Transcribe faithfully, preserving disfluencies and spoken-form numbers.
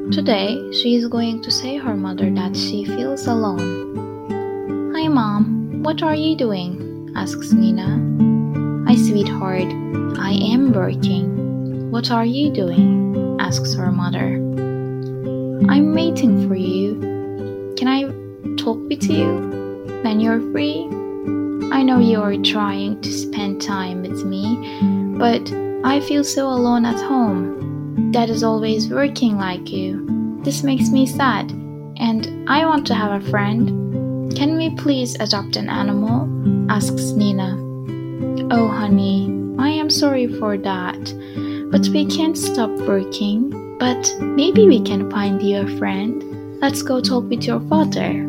Today, she is going to say her mother that she feels alone. Hi, Mom. What are you doing? Asks Nina. Hi, sweetheart. I am working. What are you doing? Asks her mother. I'm waiting for you. Can I talk with you when you're free? I know you're trying to spend time with me, but I feel so alone at home. Dad is always working like you. This makes me sad, and I want to have a friend. Can we please adopt an animal? Asks Nina. Oh, honey, I am sorry for that, but we can't stop working. But maybe we can find you a friend. Let's go talk with your father.